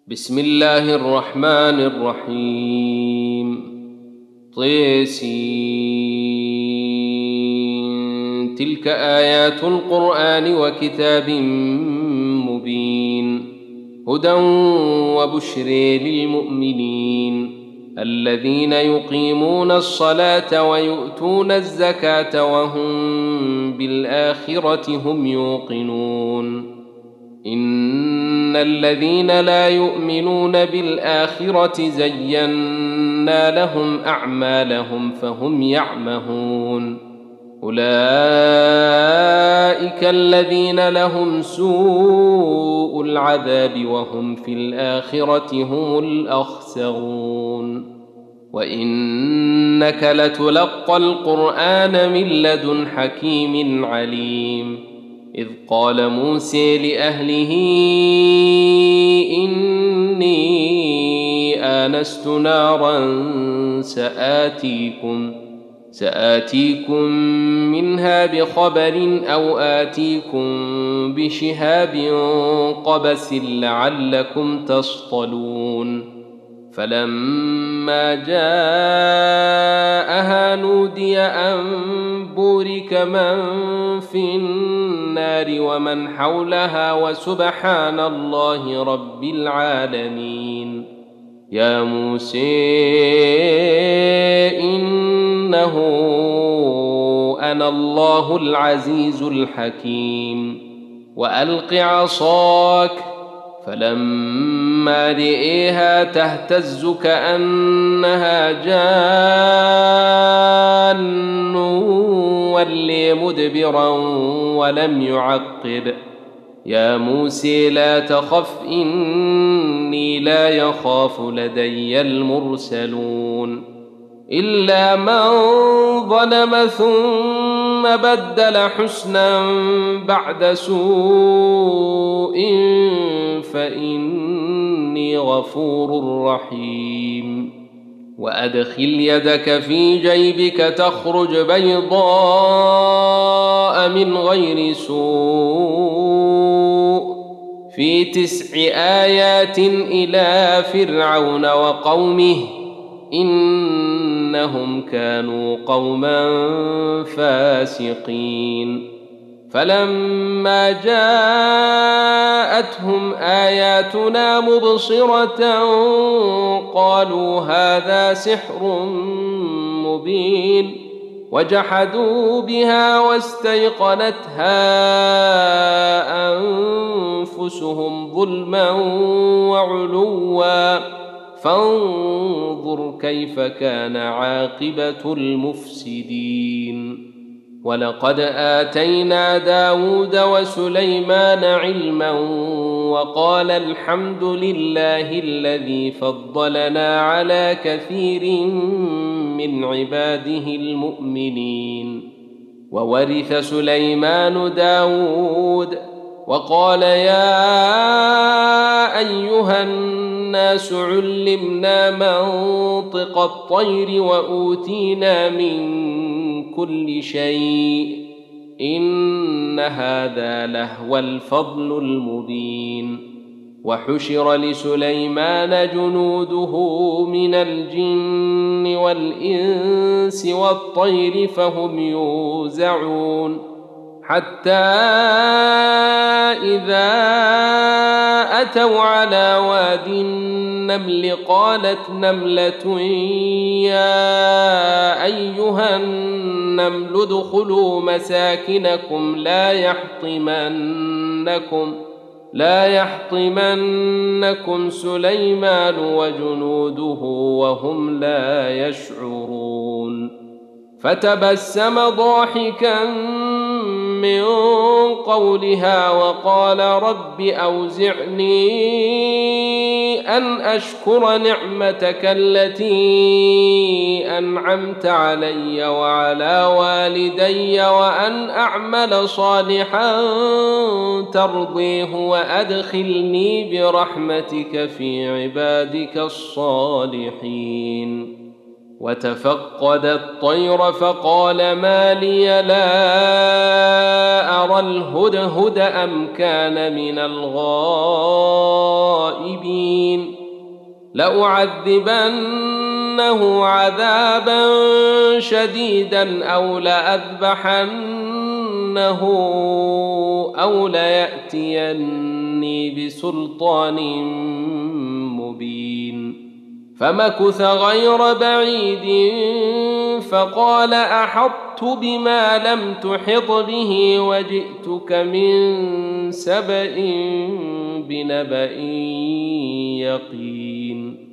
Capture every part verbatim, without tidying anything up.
بسم الله الرحمن الرحيم. طسين. تلك آيات القرآن وكتاب مبين، هدى وبشر للمؤمنين الذين يقيمون الصلاة ويؤتون الزكاة وهم بالآخرة هم يوقنون. إن الذين لا يؤمنون بالآخرة زينا لهم أعمالهم فهم يعمهون. أولئك الذين لهم سوء العذاب وهم في الآخرة هم الأخسرون. وإنك لتلقى القرآن من لدن حكيم عليم. إذ قال موسى لأهله إني آنست نارا سآتيكم سآتيكم منها بخبر أو آتيكم بشهاب قبس لعلكم تصطلون. فلما جاءها نودي أن بورك من في النار ومن حولها وسبحان الله رب العالمين. يا موسى إنه أنا الله العزيز الحكيم. وألق عصاك، فلما رئيها تهتز كأنها جان ولي مدبرا ولم يعقب. يا موسى لا تخف إني لا يخاف لدي المرسلون. إلا من ظلم ثم بدل حسنا بعد سوء فإني غفور رحيم. وأدخل يدك في جيبك تخرج بيضاء من غير سوء في تسع آيات إلى فرعون وقومه إنهم كانوا قوما فاسقين. فلما جاءتهم آياتنا مبصرة قالوا هذا سحر مبين، وجحدوا بها واستيقنتها أنفسهم ظلما وعلوا فانظر كيف كان عاقبة المفسدين. ولقد آتينا داود وسليمان علما وقال الحمد لله الذي فضلنا على كثير من عباده المؤمنين. وورث سليمان داود وقال يا أيها الناس علمنا منطق الطير وأوتينا من كل شيء إن هذا لهو الفضل المبين. وحشر لسليمان جنوده من الجن والإنس والطير فهم يوزعون، حتى إذا أتوا على واد النمل قالت نملة يا أيها النمل ادخلوا مساكنكم لا يحطمنكم لا يحطمنكم سليمان وجنوده وهم لا يشعرون. فتبسم ضاحكا من قولها وقال رب أوزعني أن أشكر نعمتك التي أنعمت علي وعلى والدي وأن أعمل صالحا ترضيه وأدخلني برحمتك في عبادك الصالحين. وتفقد الطير فقال ما لي لا أرى الهدهد أم كان من الغائبين لأعذبنه عذابا شديدا أو لأذبحنه أو ليأتيني بسلطان مبين فمكث غير بعيد فقال أحطت بما لم تحط به وجئتك من سبأ بنبأ يقين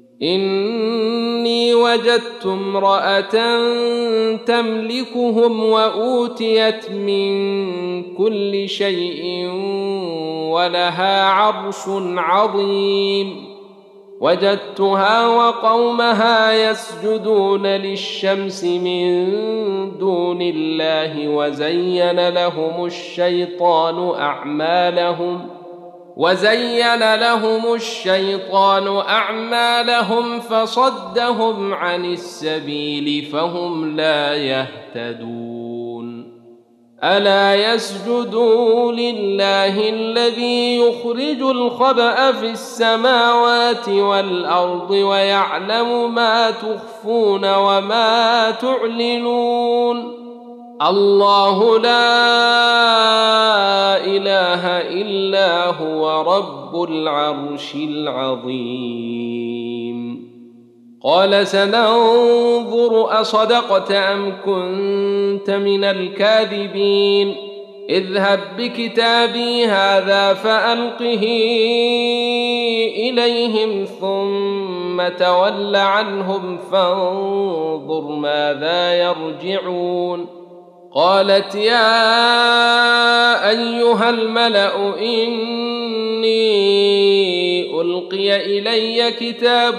إني وجدت امرأة تملكهم وأوتيت من كل شيء ولها عرش عظيم وجدتها وقومها يسجدون للشمس من دون الله وزين لهم الشيطان أعمالهم وزين لهم الشيطان أعمالهم فصدهم عن السبيل فهم لا يهتدون ألا يسجدوا لله الذي يخرج الخبأ في السماوات والأرض ويعلم ما تخفون وما تعلنون الله لا إله إلا هو رب العرش العظيم قال سننظر أصدقت أم كنت من الكاذبين اذهب بكتابي هذا فألقه إليهم ثم تول عنهم فانظر ماذا يرجعون قالت يا أيها الملأ إني ألقي إلي كتاب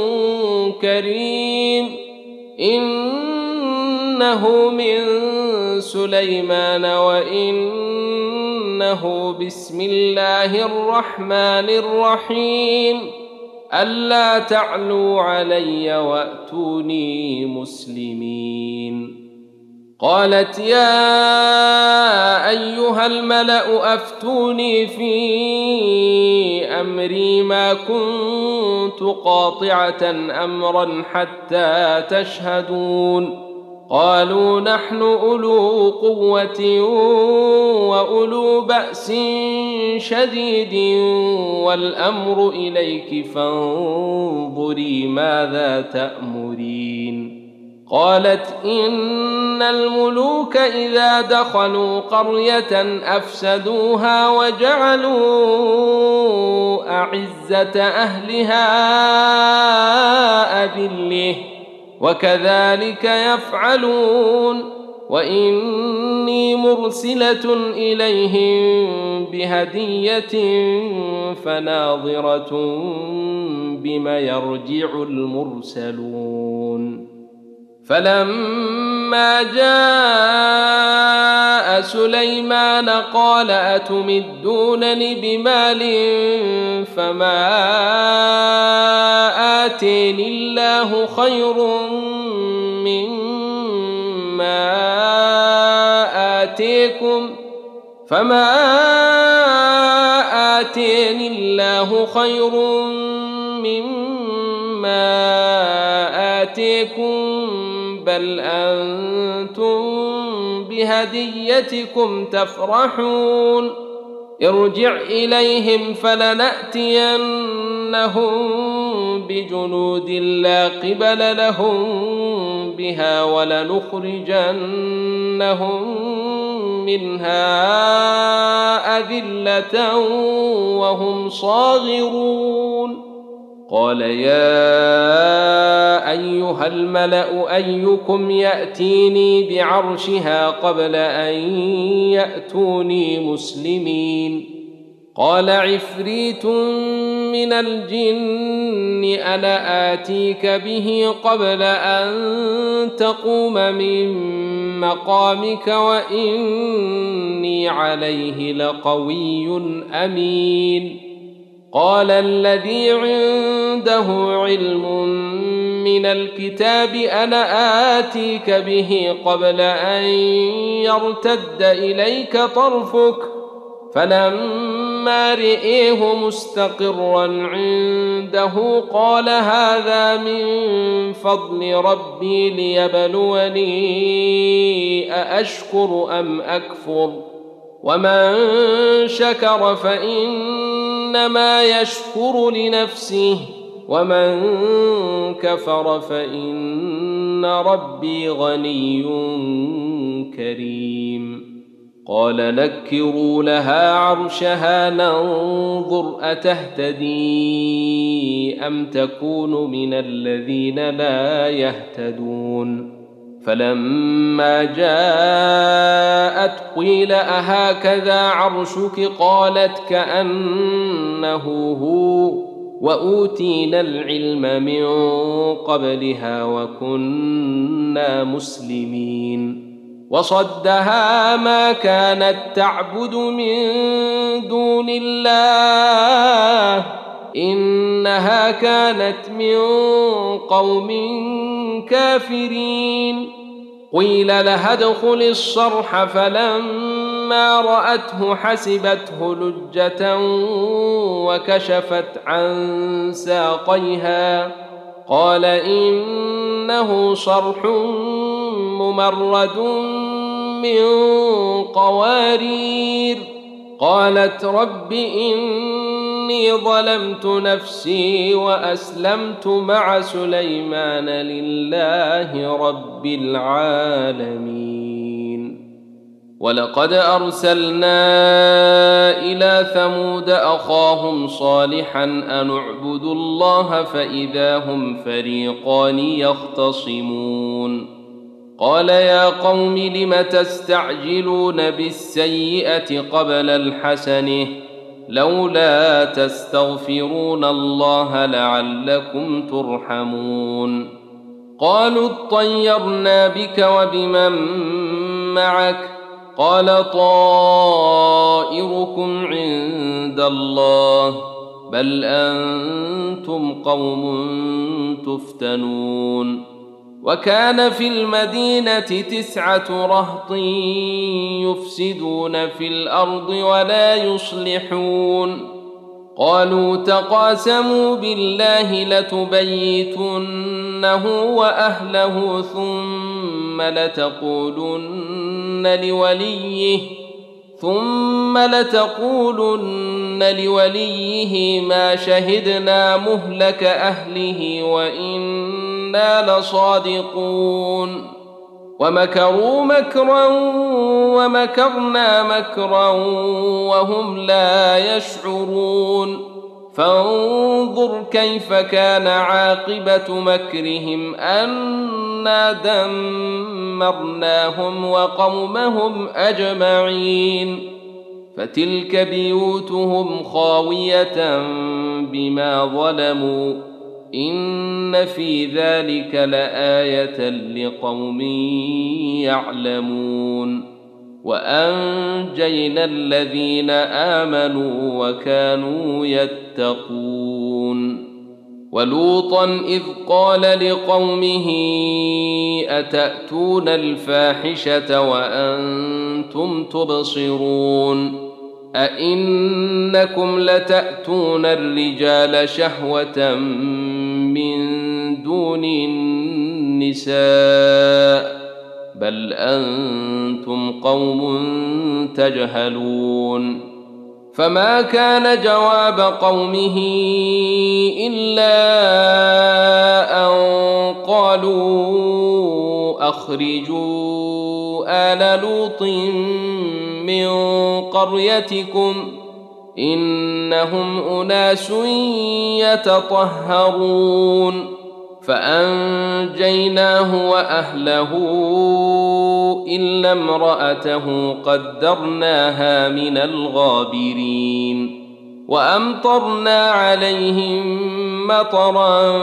كريم إنه من سليمان وإنه بسم الله الرحمن الرحيم ألا تعلوا علي وأتوني مسلمين قالت يا أيها الملأ أفتوني في أمري ما كنت قاطعة أمرا حتى تشهدون قالوا نحن أولو قوة وأولو بأس شديد والأمر إليك فانظري ماذا تأمرين قالت إن الملوك إذا دخلوا قرية أفسدوها وجعلوا أعزة أهلها أذلة وكذلك يفعلون وإني مرسلة إليهم بهدية فناظرة بما يرجع المرسلون فلما جاء سليمان قال أتمدونني بمال فما آتيني الله خير مما آتيكم فما آتيني الله خير مما آتيكم بل أنتم بهديتكم تفرحون ارجع إليهم فلنأتينهم بجنود لا قبل لهم بها ولنخرجنهم منها أذلة وهم صاغرون قال يا أيها الملأ أيكم يأتيني بعرشها قبل أن يأتوني مسلمين قال عفريت من الجن أنا آتيك به قبل أن تقوم من مقامك وإني عليه لقوي أمين قال الذي عنده علم من الكتاب أنا آتيك به قبل أن يرتد إليك طرفك فلما رئيه مستقرا عنده قال هذا من فضل ربي ليبلوني أأشكر أم أكفر ومن شكر فإنما يشكر لنفسه ومن كفر فإن ربي غني كريم قال نكروا لها عرشها ننظر أتهتدي أم تكون من الذين لا يهتدون فلما جاءت قيل أهكذا عرشك قالت كأنه هو وأوتينا العلم من قبلها وكنا مسلمين وصدها ما كانت تعبد من دون الله إنها كانت من قوم كافرين قيل لها ادخل الصرح فلما رأته حسبته لجة وكشفت عن ساقيها قال إنه صرح ممرد من قوارير قالت رب إني ظلمت نفسي وأسلمت مع سليمان لله رب العالمين ولقد أرسلنا إلى ثمود أخاهم صالحا أن اعبدوا الله فإذا هم فريقان يختصمون قال يا قوم لم تستعجلون بالسيئة قبل الحسنة لولا تستغفرون الله لعلكم ترحمون قالوا اطيرنا بك وبمن معك قال طائركم عند الله بل أنتم قوم تفتنون وكان في المدينة تسعة رهط يفسدون في الأرض ولا يصلحون قالوا تقاسموا بالله لتبيتنه وأهله ثم لتقولن لوليه ثم لتقولن لوليه ما شهدنا مهلك أهله وإنا لصادقون ومكروا مكرا ومكرنا مكرا وهم لا يشعرون فانظر كيف كان عاقبة مكرهم أنا دمرناهم وقومهم أجمعين فتلك بيوتهم خاوية بما ظلموا إن في ذلك لآية لقوم يعلمون وأنجينا الذين آمنوا وكانوا يتقون ولوطا إذ قال لقومه أتأتون الفاحشة وأنتم تبصرون أئنكم لتأتون الرجال شهوة من دون النساء بل أنتم قوم تجهلون فما كان جواب قومه إلا أن قالوا أخرجوا آل لوط من قريتكم إنهم أناس يتطهرون فأنجيناه وأهله إلا امرأته قدرناها من الغابرين وأمطرنا عليهم مطرا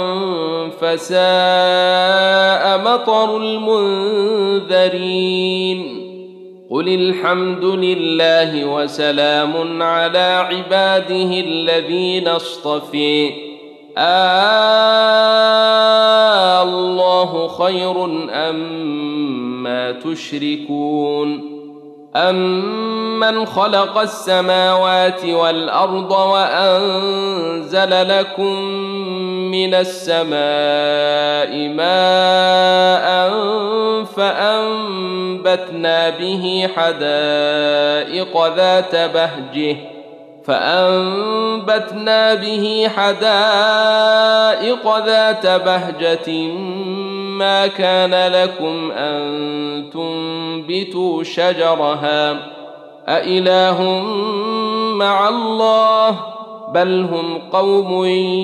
فساء مطر المنذرين قل الحمد لله وسلام على عباده الذين اصطفي آه الله خير أما تشركون أمن خلق السماوات والأرض وأنزل لكم من السماء ماء فأنبتنا به حدائق ذات بهجه فأنبتنا به حدائق ذات بهجة ما كان لكم أن تنبتوا شجرها أإله مع الله بل هم قوم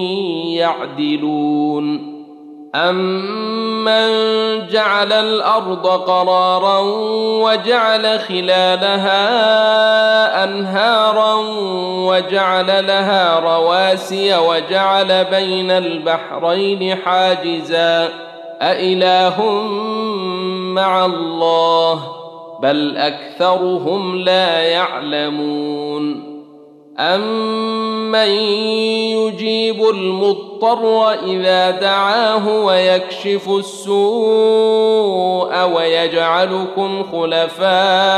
يعدلون أمن جعل الأرض قرارا وجعل خلالها أنهارا وجعل لها رواسي وجعل بين البحرين حاجزا أإله مع الله بل أكثرهم لا يعلمون أمن يجيب المضطر إذا دعاه ويكشف السوء ويجعلكم خلفاء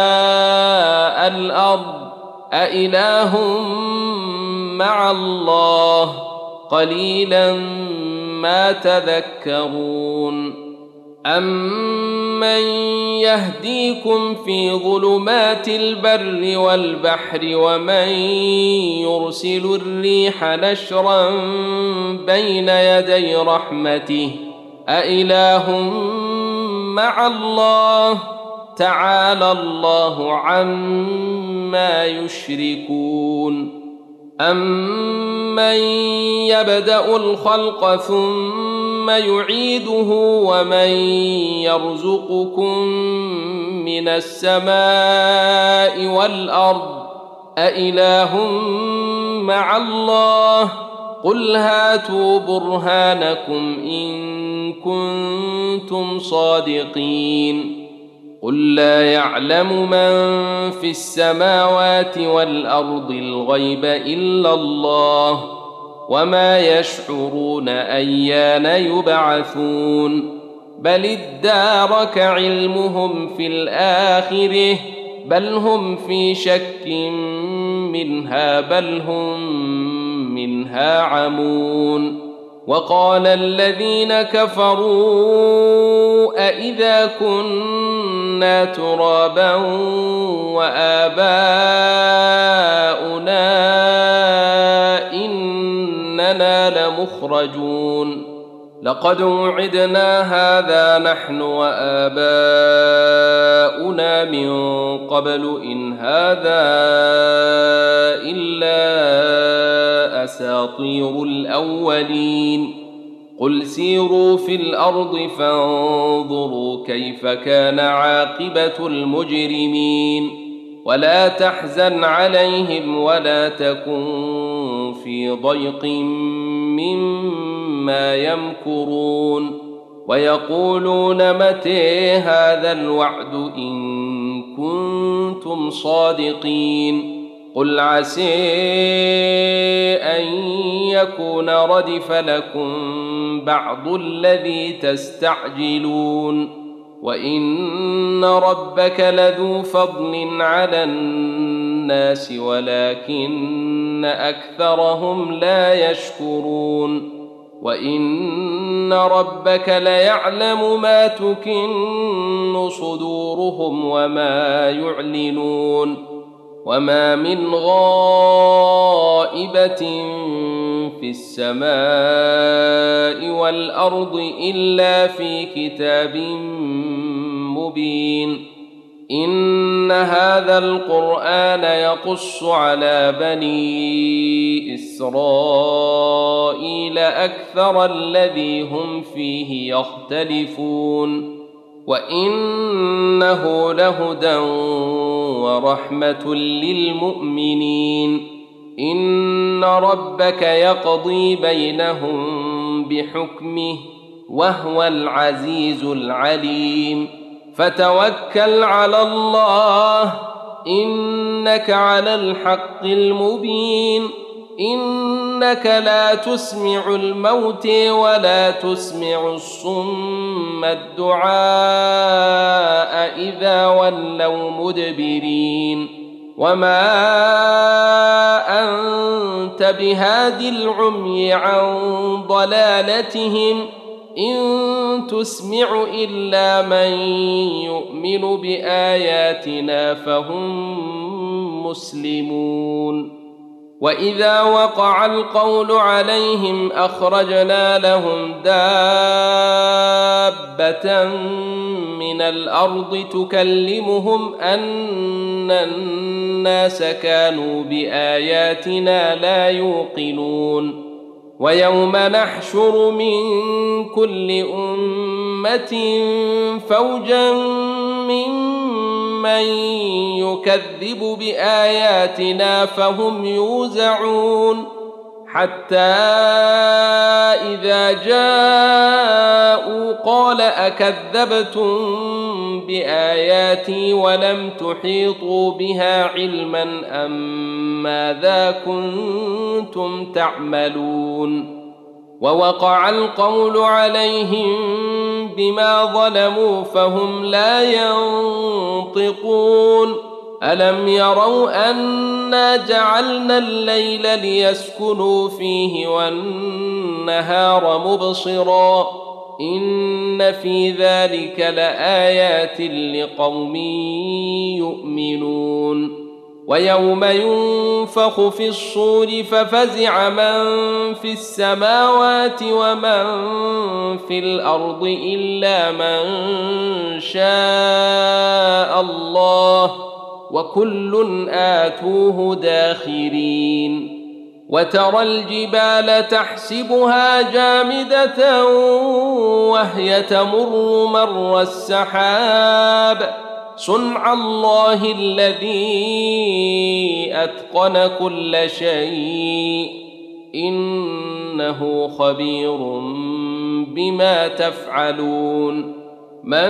الأرض أإله مع الله قليلا ما تذكرون أمن يهديكم في ظلمات البر والبحر ومن يرسل الريح نشرا بين يدي رحمته أإله مع الله تعالى الله عما يشركون أمن يبدأ الخلق ثم يعيده ومن يرزقكم من السماء والأرض أإله مع الله قل هاتوا برهانكم إن كنتم صادقين قل لا يعلم من في السماوات والأرض الغيب إلا الله وما يشعرون أيان يبعثون بل ادارك علمهم في الآخرة بل هم في شك منها بل هم منها عمون وقال الذين كفروا أإذا كنا ترابا وآباؤنا إننا لمخرجون لقد وعدنا هذا نحن وآباؤنا من قبل إن هذا إلا أساطير الأولين قل سيروا في الأرض فانظروا كيف كان عاقبة المجرمين ولا تحزن عليهم ولا تكن في ضيق مما يمكرون ويقولون متى هذا الوعد إن كنتم صادقين قل عسى أن يكون ردف لكم بعض الذي تستعجلون وإن ربك لذو فضل على الناس ولكن أكثرهم لا يشكرون وإن ربك ليعلم ما تكن صدورهم وما يعلنون وما من غائبة في السماء والأرض إلا في كتاب مبين إن هذا القرآن يقص على بني إسرائيل أكثر الذي هم فيه يختلفون وإنه لهدى ورحمة للمؤمنين إن ربك يقضي بينهم بحكمه وهو العزيز العليم فتوكل على الله إنك على الحق المبين إنك لا تسمع الموت ولا تسمع الصم الدعاء إذا ولوا مدبرين وما أنت بهاد العمي عن ضلالتهم إن تسمع إلا من يؤمن بآياتنا فهم مسلمون وإذا وقع القول عليهم أخرجنا لهم دابة من الأرض تكلمهم أن الناس كانوا بآياتنا لا يوقنون ويوم نحشر من كل أمة فوجا ممن يكذب بآياتنا فهم يوزعون حتى إذا جاءوا قال أكذبتم بآياتي ولم تحيطوا بها علما أم ماذا كنتم تعملون ووقع القول عليهم بما ظلموا فهم لا ينطقون ألم يروا أنا جعلنا الليل ليسكنوا فيه والنهار مبصرا إن في ذلك لآيات لقوم يؤمنون ويوم ينفخ في الصور ففزع من في السماوات ومن في الأرض إلا من شاء الله وكل آتوه داخرين وترى الجبال تحسبها جامدة وهي تمر مر السحاب صنع الله الذي أتقن كل شيء إنه خبير بما تفعلون من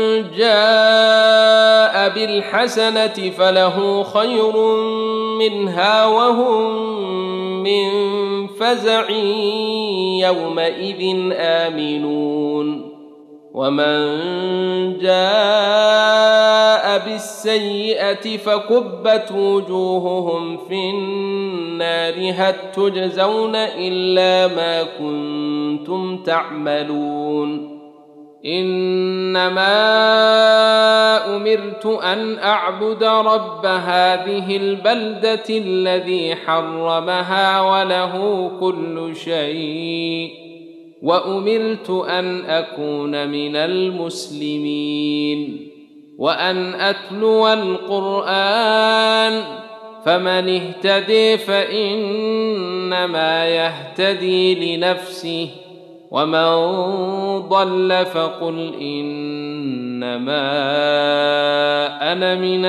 جاء بالحسنة فله خير منها وهم من فزع يومئذ آمنون ومن جاء بالسيئة فكبت وجوههم في النار هل تجزون إلا ما كنتم تعملون إنما أمرت أن أعبد رب هذه البلدة الذي حرمها وله كل شيء وأمرت أن أكون من المسلمين وأن أتلو القرآن فمن اهتدي فإنما يهتدي لنفسه ومن ضل فقل إنما أنا من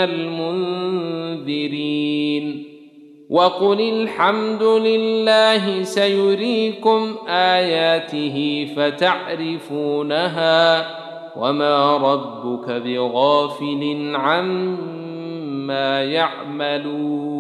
المنذرين وقل الحمد لله سيريكم آياته فتعرفونها وما ربك بغافل عما يعملون